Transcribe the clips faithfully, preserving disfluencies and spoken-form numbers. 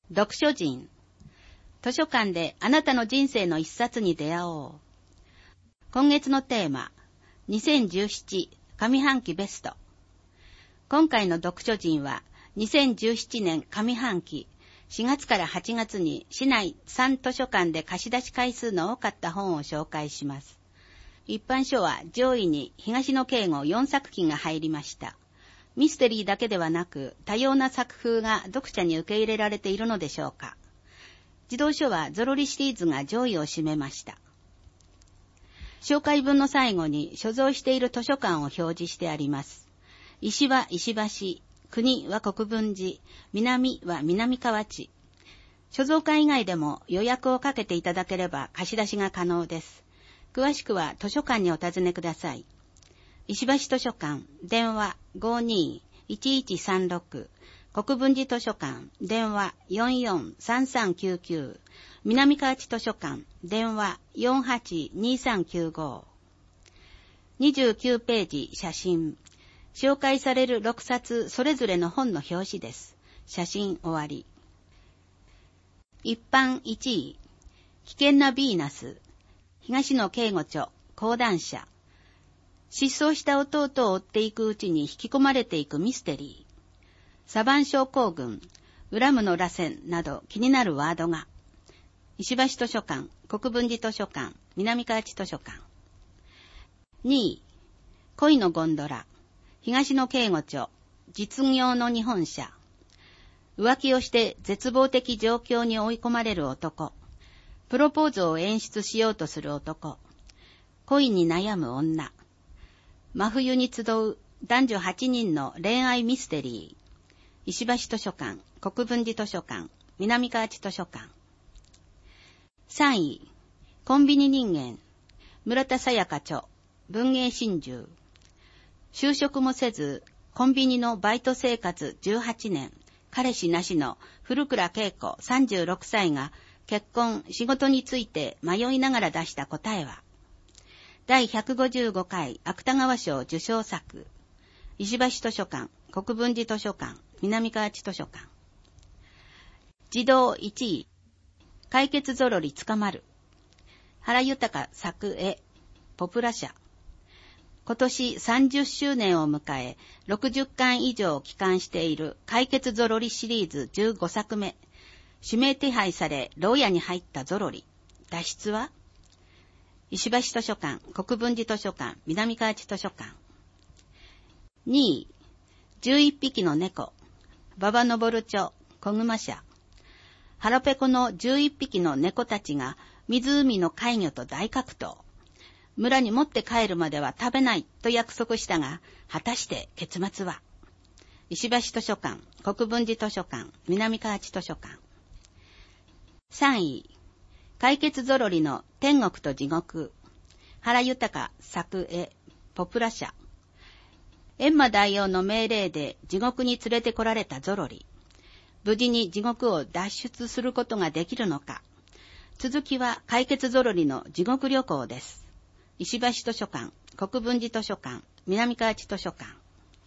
読書人。図書館であなたの人生の一冊に出会おう。今月のテーマ、にせんじゅうなな上半期ベスト。今回の読書人は、にせんじゅうななねん上半期、しがつからはちがつに市内さん図書館で貸し出し回数の多かった本を紹介します。一般書は上位に東野圭吾よんさく品が入りました。ミステリーだけではなく、多様な作風が読者に受け入れられているのでしょうか。児童書はゾロリシリーズが上位を占めました。紹介文の最後に所蔵している図書館を表示してあります。石は石橋、国は国分寺、南は南河内。所蔵館以外でも予約をかけていただければ貸し出しが可能です。詳しくは図書館にお尋ねください。石橋図書館、電話 ごーにーいちいちさんろく、国分寺図書館、電話 よんよんさんさんきゅうきゅう、南河内図書館、電話 よんはちにさんきゅうご。にじゅうきゅうページ写真。紹介されるろくさつそれぞれの本の表紙です。写真終わり。一般いちい、危険なヴィーナス、東野圭吾著、講談社。失踪した弟を追っていくうちに引き込まれていくミステリー。サバン症候群、恨むの螺旋など気になるワードが。石橋図書館、国分寺図書館、南河内図書館。にい、恋のゴンドラ、東野圭吾著、実業の日本社。浮気をして絶望的状況に追い込まれる男。プロポーズを演出しようとする男。恋に悩む女。真冬に集う男女はちにんの恋愛ミステリー。石橋図書館、国分寺図書館、南河内図書館。さんい、コンビニ人間、村田沙耶香著、文芸真珠。就職もせず、コンビニのバイト生活じゅうはちねん、彼氏なしの古倉恵子さんじゅうろくさいが結婚、仕事について迷いながら出した答えは、第ひゃくごじゅうごかい芥川賞受賞作、石橋図書館、国分寺図書館、南河内図書館。児童いちい、解決ぞろり捕まる、原豊作絵、ポプラ社。今年さんじゅっしゅうねんを迎え、ろくじゅっかん以上帰還している解決ぞろりシリーズじゅうごさくめ。指名手配され、牢屋に入ったぞろり。脱出は？石橋図書館、国分寺図書館、南河内図書館。にい、じゅういっぴきの猫、馬場昇著、小熊社。腹ペコのじゅういっぴきの猫たちが湖の怪魚と大格闘。村に持って帰るまでは食べないと約束したが、果たして結末は？石橋図書館、国分寺図書館、南河内図書館。さんい、解決ぞろりの天国と地獄、原豊作絵、ポプラ社。閻魔大王の命令で地獄に連れてこられたぞろり。無事に地獄を脱出することができるのか。続きは解決ぞろりの地獄旅行です。石橋図書館、国分寺図書館、南河内図書館。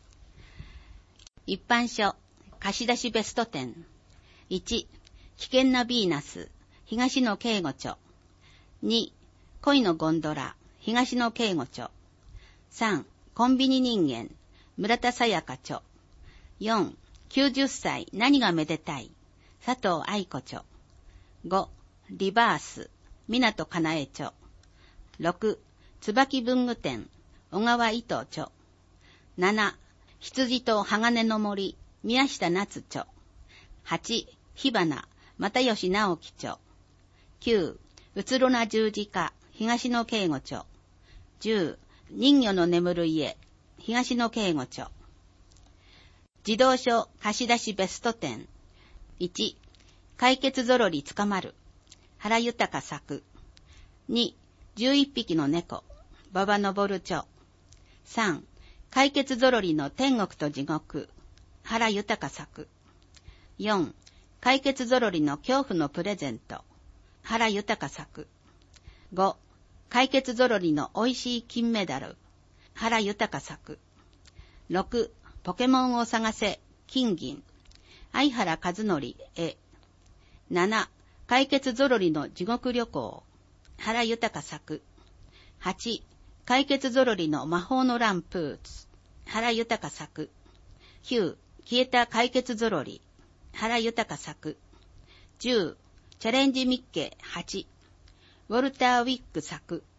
一般書、貸し出しベストじゅう。いち、危険なヴィーナス、東野圭吾著。に、恋のゴンドラ、東野圭吾著。さん、コンビニ人間、村田沙耶香著。よん、きゅうじゅっさい何がめでたい、佐藤愛子著。ご、リバース、湊かなえ著。ろく、椿文具店、小川糸著。なな、羊と鋼の森、宮下夏著。はち、火花、又吉直樹著。きゅう、うつろな十字架、東野圭吾著。じゅう、人魚の眠る家、東野圭吾著。児童書貸し出しベストじゅう。いち、解決ぞろり捕まる、原豊作。に、じゅういっぴきの猫、馬場昇著。さん、解決ぞろりの天国と地獄、原豊作。よん、解決ぞろりの恐怖のプレゼント、原豊作。ご、解決ぞろりのおいしい金メダル、原豊作。ろく、ポケモンを探せ、金銀、相原和則絵。 なな、解決ぞろりの地獄旅行。原豊作。はち、解決ぞろりの魔法のランプーツ。原豊作。きゅう、消えた解決ぞろり。原豊作。じゅう、チャレンジミッケはち。ウォルター・ウィック作。